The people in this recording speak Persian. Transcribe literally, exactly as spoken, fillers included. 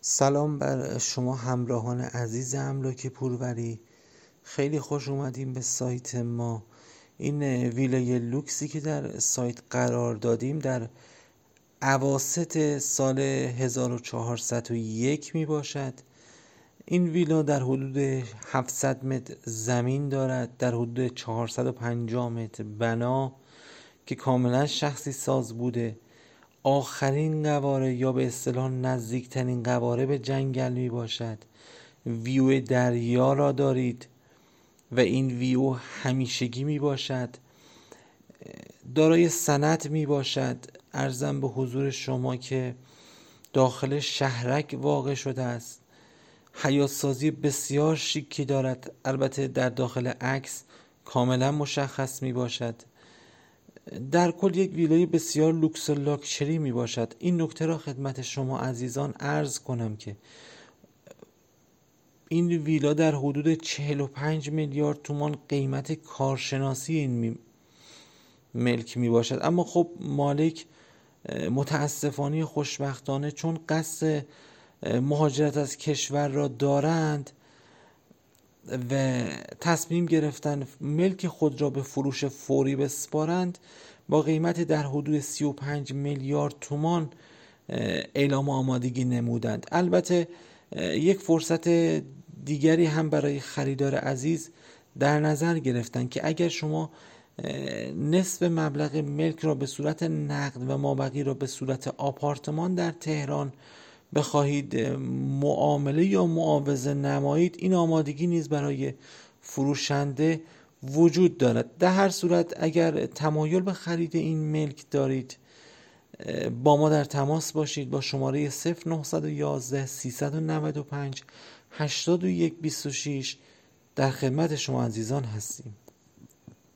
سلام بر شما همراهان عزیز املاک پوروری. خیلی خوش اومدیم به سایت ما. این ویلای لوکسی که در سایت قرار دادیم در اواسط سال هزار و چهارصد و یک می باشد. این ویلا در حدود هفتصد متر زمین دارد، در حدود چهارصد و پنجاه متر بنا که کاملا شخصی ساز بوده. آخرین قواره یا به اصطلاح نزدیکترین قواره به جنگل می باشد. ویو دریا را دارید و این ویو همیشگی می باشد. دارای سند می باشد. عرضم به حضور شما که داخل شهرک واقع شده است. حیاط سازی بسیار شیکی دارد. البته در داخل عکس کاملا مشخص می باشد. در کل یک ویلای بسیار لوکس و لاکچری می باشد. این نکته را خدمت شما عزیزان عرض کنم که این ویلا در حدود چهل و پنج میلیارد تومان قیمت کارشناسی این می ملک می باشد. اما خب مالک متاسفانه خوشبختانه چون قصد مهاجرت از کشور را دارند و تصمیم گرفتن ملک خود را به فروش فوری بسپارند، با قیمت در حدود سی و پنج میلیارد تومان اعلام آمادگی نمودند. البته یک فرصت دیگری هم برای خریدار عزیز در نظر گرفتن که اگر شما نصف مبلغ ملک را به صورت نقد و مابقی را به صورت آپارتمان در تهران بخواهید معامله یا معاوضه نمایید، این آمادگی نیز برای فروشنده وجود دارد. در هر صورت اگر تمایل به خرید این ملک دارید با ما در تماس باشید. با شماره صفر نه یک یک سه نه پنج هشت یک دو شش در خدمت شما عزیزان هستیم.